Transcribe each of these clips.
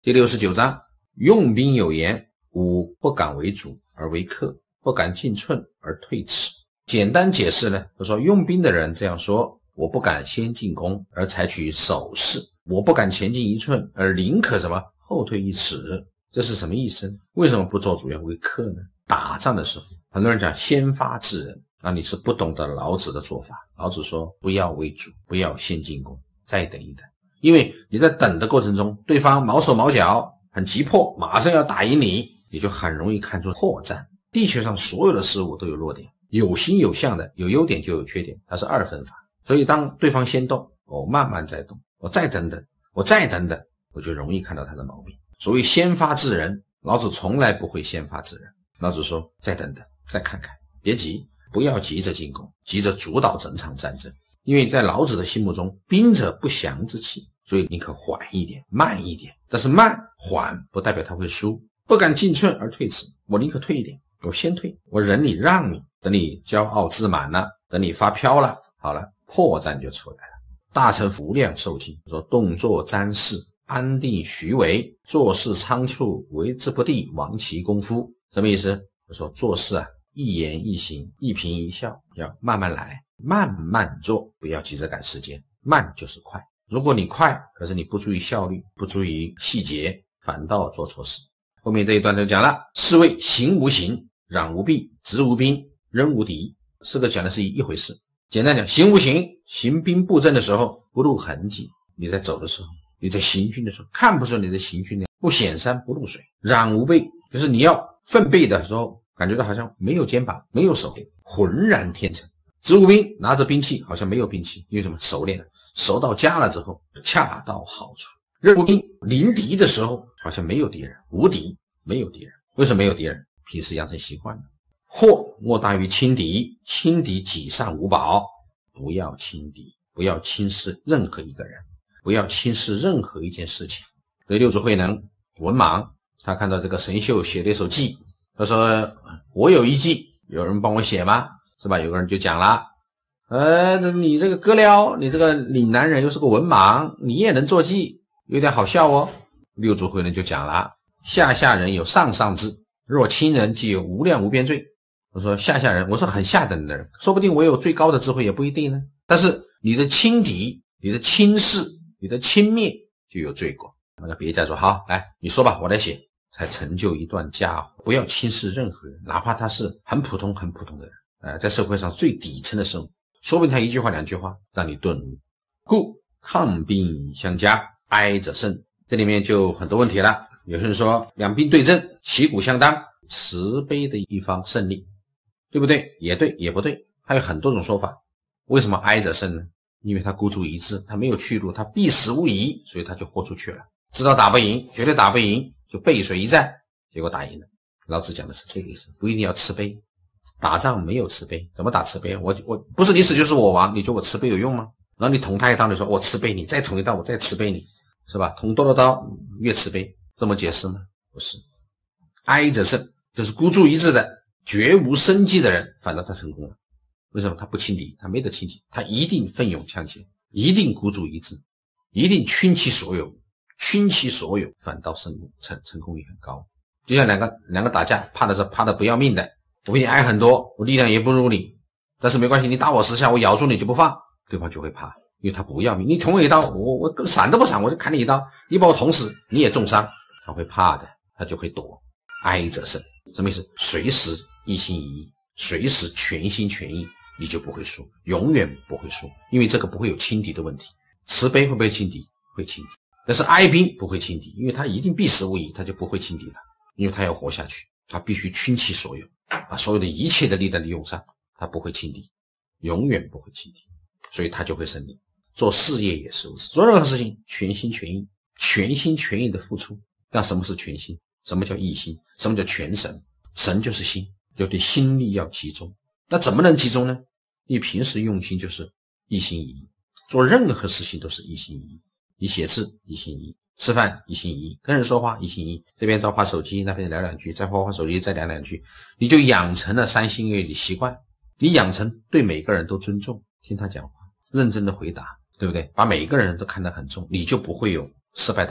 第69章，用兵有言：吾不敢为主而为客，不敢进寸而退尺。简单解释呢，就说用兵的人这样说：我不敢先进攻而采取守势，我不敢前进一寸而宁可什么后退一尺。这是什么意思呢？为什么不做主要为客呢？打仗的时候，很多人讲先发制人，那你是不懂得老子的做法。老子说不要为主，不要先进攻，再等一等。因为你在等的过程中，对方毛手毛脚，很急迫，马上要打赢你，你就很容易看出破绽。地球上所有的事物都有弱点，有形有象的，有优点就有缺点，它是二分法。所以当对方先动，我慢慢再动，我再等等，我再等等，我就容易看到他的毛病。所谓先发制人，老子从来不会先发制人。老子说再等等，再看看，别急，不要急着进攻，急着主导整场战争。因为在老子的心目中，兵者不祥之器，所以宁可缓一点，慢一点。但是慢缓不代表他会输。不敢进寸而退尺，我宁可退一点，我先退，我忍你让你，等你骄傲自满了，等你发飘了，好了，破绽就出来了。大臣无量寿经说：动作瞻视，安定徐为，做事仓促，为之不第，亡其功夫。什么意思？就说做事一言一行，一颦一笑，要慢慢来，慢慢做，不要急着赶时间。慢就是快，如果你快，可是你不注意效率，不注意细节，反倒做错事。后面这一段就讲了，是谓行无形，攘无弊，执无兵，扔无敌。四个讲的是一回事。简单讲，行无形，行兵布阵的时候不露痕迹，你在走的时候，你在行军的时候看不出你的行军不显山不露水。攘无备，就是你要奋备的时候，感觉到好像没有肩膀，没有手，浑然天成。执无兵，拿着兵器好像没有兵器，因为什么？熟练了，熟到家了之后恰到好处。任无兵，临敌的时候好像没有敌人，无敌，没有敌人。为什么没有敌人？平时养成习惯了。祸莫大于轻敌，轻敌己上无宝。不要轻敌，不要轻视任何一个人，不要轻视任何一件事情。所以六祖慧能文盲，他看到这个神秀写了一首记，他说我有一记，有人帮我写吗？是吧？有个人就讲了，你这个哥撩，你这个岭南人又是个文盲，你也能做记，有点好笑哦。六祖慧能就讲了，下下人有上上智，若轻人即有无量无边罪。我说下下人，我说很下等的人，说不定我有最高的智慧也不一定呢。但是你的轻敌，你的轻视，你的轻蔑就有罪过。那个别家说好，来你说吧，我来写，才成就一段佳话。不要轻视任何人，哪怕他是很普通很普通的人，在社会上最底层的生物，说不定他一句话两句话让你顿悟。故抗兵相加，哀者胜。这里面就很多问题了。有些人说两兵对阵，旗鼓相当，慈悲的一方胜利，对不对？也对，也不对，还有很多种说法。为什么哀者胜呢？因为他孤注一掷，他没有去路，他必死无疑，所以他就豁出去了。知道打不赢，绝对打不赢，就背水一战，结果打赢了。老子讲的是这个意思，不一定要慈悲。打仗没有慈悲，怎么打慈悲？我不是你死就是我亡，你觉得我慈悲有用吗？然后你捅他一刀，你说我慈悲你，再捅一刀我再慈悲你，是吧？捅多了刀越慈悲，这么解释吗？不是。哀者胜，就是孤注一掷的绝无生机的人，反倒他成功了。为什么？他不轻敌，他没得轻敌，他一定奋勇向前，一定孤注一掷，一定倾其所有，倾其所有，反倒成功率很高。就像两个打架，怕的不要命的，我比你矮很多，我力量也不如你，但是没关系，你打我10下，我咬住你就不放，对方就会怕，因为他不要命。你捅我一刀，我闪都不闪，我就砍你一刀，你把我捅死，你也重伤，他会怕的，他就会躲。哀者胜，什么意思？随时一心一意，随时全心全意，你就不会输，永远不会输，因为这个不会有轻敌的问题。慈悲会不会轻敌？会轻敌。但是哀兵不会轻敌，因为他一定必死无疑，他就不会轻敌了，因为他要活下去，他必须倾其所有，把所有的一切的力量利用上，他不会轻敌，永远不会轻敌，所以他就会胜利。做事业也是如此，做任何事情全心全意，全心全意的付出。那什么是全心？什么叫一心？什么叫全神？神就是心，就对心力要集中。那怎么能集中呢？你平时用心就是一心一意，做任何事情都是一心一意。你写字一心一意，吃饭一心一意，跟人说话一心一意，这边在划手机，那边聊两句，再划手机，再聊两句，你就养成了3心2意的习惯。你养成对每个人都尊重，听他讲话，认真的回答，对不对？把每个人都看得很重，你就不会有失败的可能。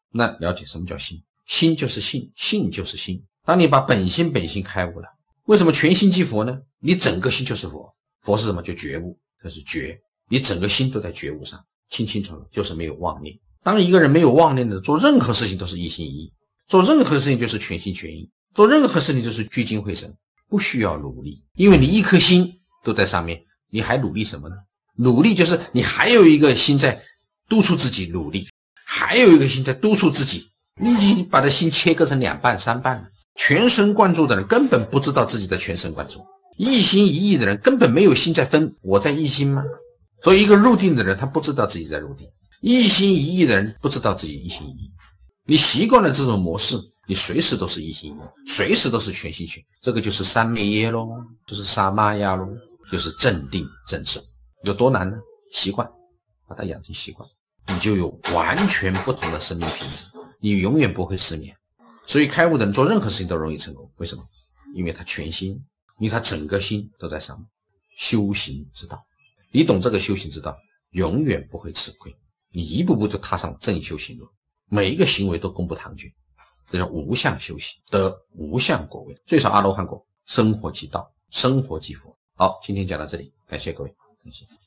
那了解什么叫心？心就是性，性就是心。当你把本心开悟了，为什么全心即佛呢？你整个心就是佛。佛是什么？就觉悟，这是觉。你整个心都在觉悟上，清清楚楚，就是没有妄念。当一个人没有妄念的，做任何事情都是一心一意，做任何事情就是全心全意，做任何事情就是聚精会神，不需要努力，因为你一颗心都在上面，你还努力什么呢？努力就是你还有一个心在督促自己努力，还有一个心在督促自己，你已经把这心切割成2半3半了。全神贯注的人根本不知道自己的全神贯注，一心一意的人根本没有心在分我在一心吗？所以一个入定的人他不知道自己在入定，一心一意的人不知道自己一心一意。你习惯了这种模式，你随时都是一心一意，随时都是全心全，这个就是三昧耶咯，就是萨玛亚咯，就是正定正受。有多难呢？习惯，把它养成习惯，你就有完全不同的生命品质，你永远不会失眠。所以开悟的人做任何事情都容易成功，为什么？因为他全心，因为他整个心都在上面。修行之道，你懂这个修行之道，永远不会吃亏，你一步步就踏上正修行路，每一个行为都功不唐捐，这叫无相修行，得无相果位，最少阿罗汉果，生活即道，生活即佛。好，今天讲到这里，感谢各位，感谢。